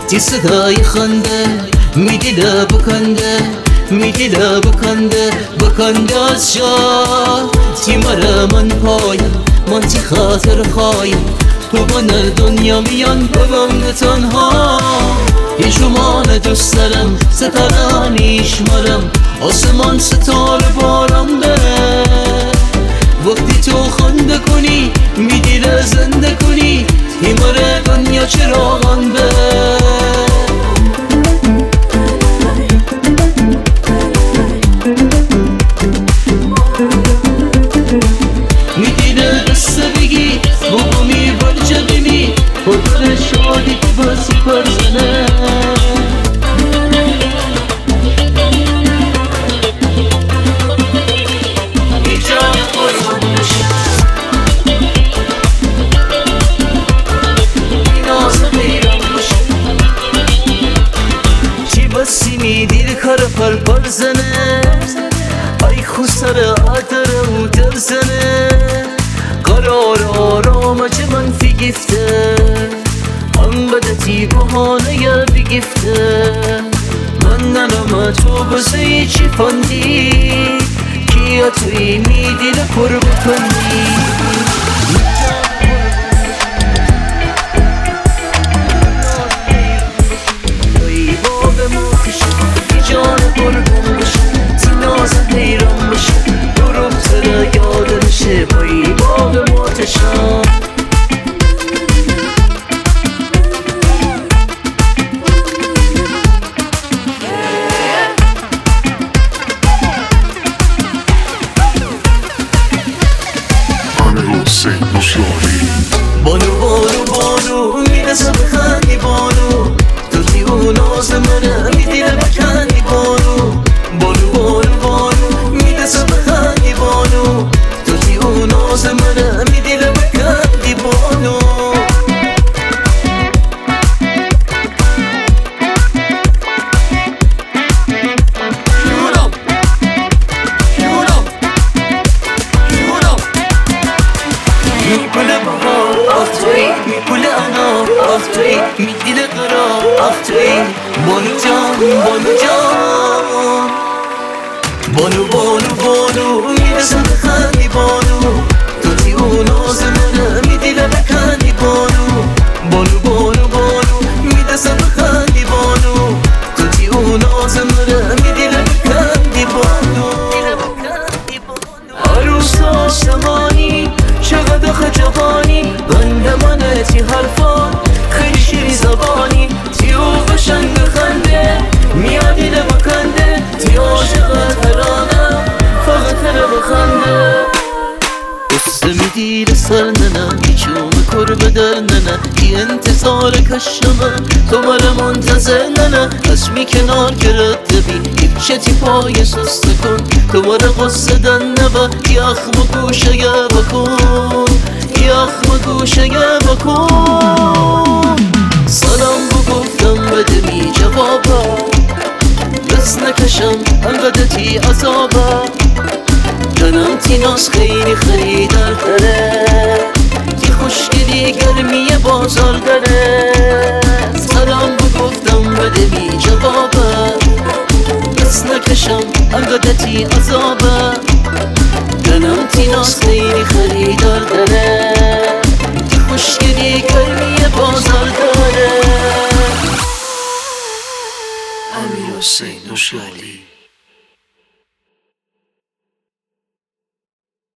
تی صدای خنده میدیله بکنده از جا تی من پایم من تی خاطر خوایم تو من دنیا میان بگم تنها یشمان دوست دارم ستارانیش مرم آسمان ستاره بارم بره وقتی تو خنده کنی میدیله زنده کنی تی مره دنیا چراغان بره میدیله دست بگی بگمی برجه بمی خودر شادی که بسی پرزنه دیر کار پر زنه ای خسر آدر و در زنه قرار آرام چه منفی گفته انقدر تی بحانه یا بگفته من ننم تو بزی چی پندی کیا توی میدی لکر بکندی بانو میرسه بخندی بانو تو تیو ناز منه میدیره بکندی بانو میرسه بخندی بانو تو تیو ناز منه میدیره بکندی بانو میپوله انا آخ توی میدیله قرار آخ توی بانو جان میرسه بخندی بانو تو تیو ناز منه میدیله بکندی بانو میرسه بخندی بانو تو تیو ناز منه میدیله بکندی بانو عروس آسمانی چقدر خجبانی بند منه تی حرفان خیلی شیری زبانی تی او قشنگ خنده میادی بکنده تی عاشق ترانه فقط تره بخنده قصه میدیره سر ننه بیچوم کربه در ننه ای انتظار کشمه تو مره منتظر ننه اسمی کنار گرده بی ایپچه تی پای سسته کن تو مره قصه دن نبه یخم گوشه یه بکن یخم گوشه یه بکن سلام بگفتم بده می جوابه دست نکشم انقدر تی عذابه جنم تی ناز خیلی در داره تی خوشگلی گرمی بازار داره سلام بگفتم بده می جوابه دست نکشم انقدر تی عذابه جنم تی ناز خیلی داره تی خوشگلی گرمی بازار داره امیر حسین نوشالی